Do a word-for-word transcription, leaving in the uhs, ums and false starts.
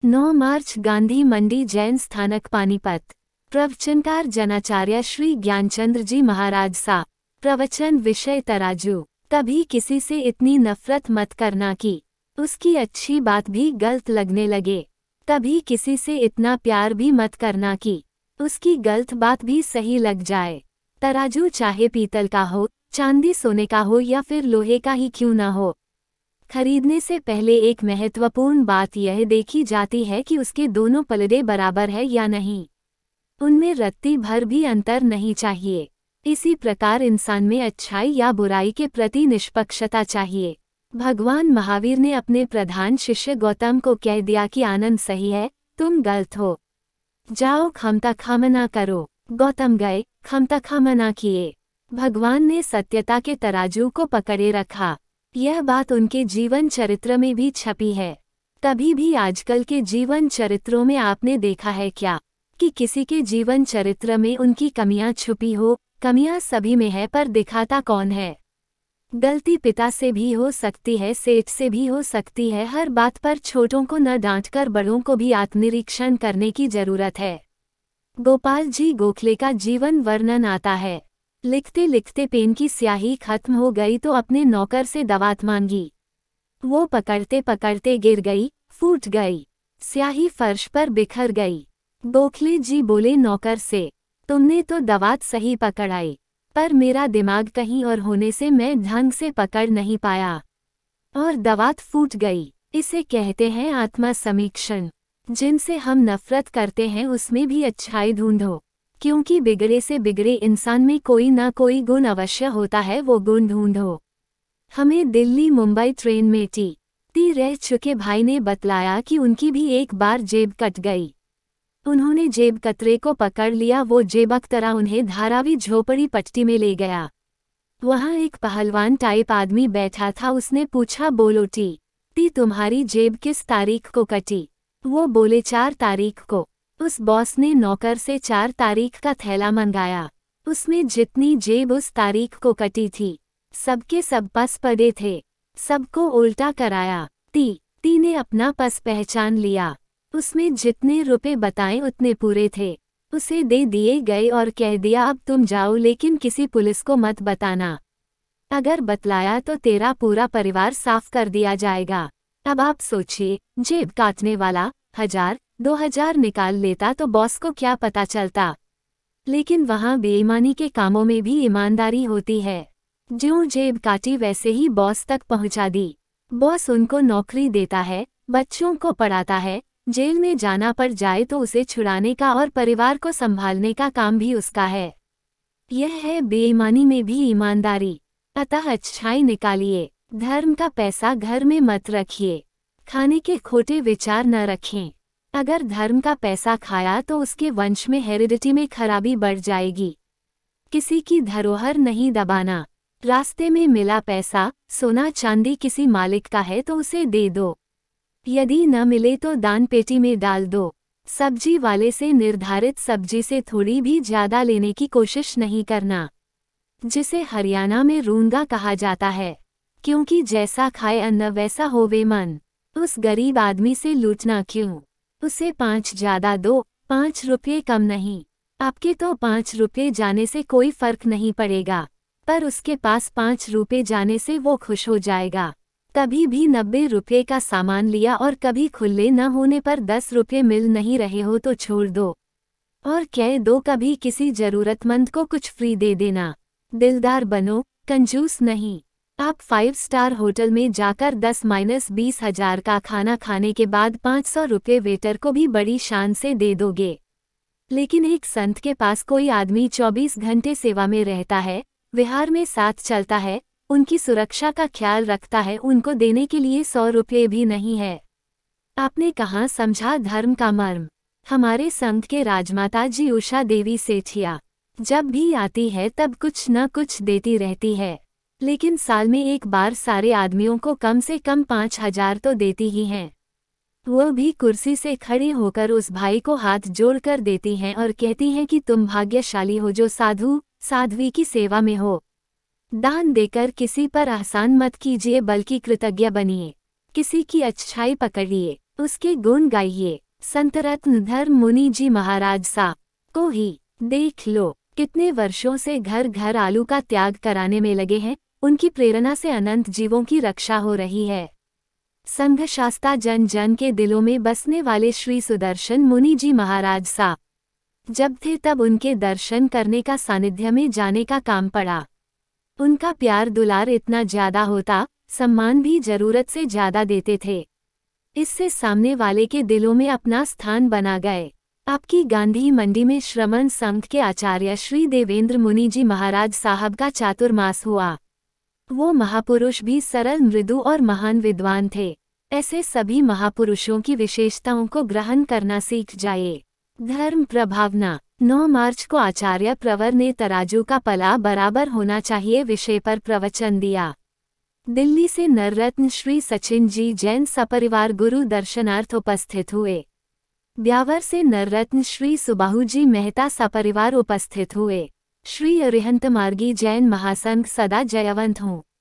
नौ मार्च गांधी मंडी जैन स्थानक पानीपत। प्रवचनकार जनाचार्य श्री ज्ञानचंद्र जी महाराज सा। प्रवचन विषय तराजू। कभी किसी से इतनी नफरत मत करना कि उसकी अच्छी बात भी गलत लगने लगे। कभी किसी से इतना प्यार भी मत करना कि उसकी गलत बात भी सही लग जाए। तराजू चाहे पीतल का हो, चांदी सोने का हो या फिर लोहे का ही क्यों ना हो, खरीदने से पहले एक महत्वपूर्ण बात यह देखी जाती है कि उसके दोनों पलड़े बराबर है या नहीं, उनमें रत्ती भर भी अंतर नहीं चाहिए। इसी प्रकार इंसान में अच्छाई या बुराई के प्रति निष्पक्षता चाहिए। भगवान महावीर ने अपने प्रधान शिष्य गौतम को कह दिया कि आनंद सही है, तुम गलत हो, जाओ खमता खामना करो। गौतम गए, खमता खामना किए। भगवान ने सत्यता के तराजू को पकड़े रखा। यह बात उनके जीवन चरित्र में भी छपी है। कभी भी आजकल के जीवन चरित्रों में आपने देखा है क्या कि किसी के जीवन चरित्र में उनकी कमियां छुपी हो? कमियां सभी में है, पर दिखाता कौन है? गलती पिता से भी हो सकती है, सेठ से भी हो सकती है। हर बात पर छोटों को न डांटकर बड़ों को भी आत्मनिरीक्षण करने की जरूरत है। गोपाल जी गोखले का जीवन वर्णन आता है। लिखते लिखते पेन की स्याही खत्म हो गई तो अपने नौकर से दवात मांगी। वो पकड़ते पकड़ते गिर गई, फूट गई, स्याही फर्श पर बिखर गई। गोखले जी बोले नौकर से, तुमने तो दवात सही पकड़ाई, पर मेरा दिमाग कहीं और होने से मैं ढंग से पकड़ नहीं पाया और दवात फूट गई। इसे कहते हैं आत्मा समीक्षण। जिनसे हम नफरत करते हैं उसमें भी अच्छाई ढूंढो, क्योंकि बिगड़े से बिगड़े इंसान में कोई ना कोई गुण अवश्य होता है, वो गुण ढूंढो। हमें दिल्ली मुंबई ट्रेन में टी टी रह चुके भाई ने बतलाया कि उनकी भी एक बार जेब कट गई। उन्होंने जेब कतरे को पकड़ लिया। वो जेबकतरा उन्हें धारावी झोपड़ी पट्टी में ले गया। वहाँ एक पहलवान टाइप आदमी बैठा था। उसने पूछा, बोलो टी टी तुम्हारी जेब किस तारीख को कटी? वो बोले चार तारीख को। उस बॉस ने नौकर से चार तारीख का थैला मंगाया। उसमें जितनी जेब उस तारीख को कटी थी, सबके सब पस पड़े थे। सबको उल्टा कराया। टी टी ने अपना पस पहचान लिया। उसमें जितने रुपए बताए उतने पूरे थे। उसे दे दिए गए और कह दिया, अब तुम जाओ, लेकिन किसी पुलिस को मत बताना। अगर बतलाया तो तेरा पूरा परिवार साफ कर दिया जाएगा। अब आप सोचिए, जेब काटने वाला हजार दो हजार निकाल लेता तो बॉस को क्या पता चलता? लेकिन वहाँ बेईमानी के कामों में भी ईमानदारी होती है। ज्यों जेब काटी वैसे ही बॉस तक पहुँचा दी। बॉस उनको नौकरी देता है, बच्चों को पढ़ाता है, जेल में जाना पड़ जाए तो उसे छुड़ाने का और परिवार को संभालने का काम भी उसका है। यह है बेईमानी में भी ईमानदारी। अतः अच्छाई निकालिए। धर्म का पैसा घर में मत रखिए। खाने के खोटे विचार न रखें। अगर धर्म का पैसा खाया तो उसके वंश में हेरिडिटी में खराबी बढ़ जाएगी। किसी की धरोहर नहीं दबाना। रास्ते में मिला पैसा, सोना चांदी किसी मालिक का है तो उसे दे दो। यदि न मिले तो दान पेटी में डाल दो। सब्जी वाले से निर्धारित सब्जी से थोड़ी भी ज्यादा लेने की कोशिश नहीं करना, जिसे हरियाणा में रूंगा कहा जाता है, क्योंकि जैसा खाए अन्न वैसा होवे मन। उस गरीब आदमी से लूटना क्यों? उसे पाँच ज्यादा दो, पाँच रुपये कम नहीं। आपके तो पाँच रुपये जाने से कोई फर्क नहीं पड़ेगा, पर उसके पास पाँच रुपये जाने से वो खुश हो जाएगा। कभी भी नब्बे रुपये का सामान लिया और कभी खुले न होने पर दस रुपये मिल नहीं रहे हो तो छोड़ दो और कह दो कभी किसी जरूरतमंद को कुछ फ्री दे देना। दिलदार बनो, कंजूस नहीं। आप फाइव स्टार होटल में जाकर दस माइनस बीस हजार का खाना खाने के बाद पाँच सौ रुपये वेटर को भी बड़ी शान से दे दोगे। लेकिन एक संत के पास कोई आदमी चौबीस घंटे सेवा में रहता है, विहार में साथ चलता है, उनकी सुरक्षा का ख्याल रखता है, उनको देने के लिए सौ रुपये भी नहीं है। आपने कहाँ समझा धर्म का मर्म? हमारे संत के राजमाता जी उषा देवी सेठिया जब भी आती है तब कुछ न कुछ देती रहती है, लेकिन साल में एक बार सारे आदमियों को कम से कम पाँच हजार तो देती ही हैं। वो भी कुर्सी से खड़े होकर उस भाई को हाथ जोड़कर देती हैं और कहती हैं कि तुम भाग्यशाली हो जो साधु साध्वी की सेवा में हो। दान देकर किसी पर एहसान मत कीजिए, बल्कि कृतज्ञ बनिए। किसी की अच्छाई पकड़िए, उसके गुण गाइए। संतरत्न धर्म मुनि जी महाराज सा को ही देख लो, कितने वर्षों से घर घर आलू का त्याग कराने में लगे हैं। उनकी प्रेरणा से अनंत जीवों की रक्षा हो रही है। संघ शास्ता जन जन के दिलों में बसने वाले श्री सुदर्शन मुनि जी महाराज सा जब थे तब उनके दर्शन करने का, सानिध्य में जाने का काम पड़ा। उनका प्यार दुलार इतना ज्यादा होता, सम्मान भी जरूरत से ज्यादा देते थे। इससे सामने वाले के दिलों में अपना स्थान बना गए। आपकी गांधी मंडी में श्रमण संघ के आचार्य श्री देवेंद्र मुनि जी महाराज साहब का चातुर्मास हुआ। वो महापुरुष भी सरल, मृदु और महान विद्वान थे। ऐसे सभी महापुरुषों की विशेषताओं को ग्रहण करना सीख जाए। धर्म प्रभावना। नौ मार्च को आचार्य प्रवर ने तराजू का पला बराबर होना चाहिए विषय पर प्रवचन दिया। दिल्ली से नररत्न श्री सचिन जी जैन सपरिवार गुरु दर्शनार्थ उपस्थित हुए। ब्यावर से नररत्न श्री सुबाहु जी मेहता सपरिवार उपस्थित हुए। श्री अरिहंत मार्गी जैन महासंघ सदा जयवंत हों।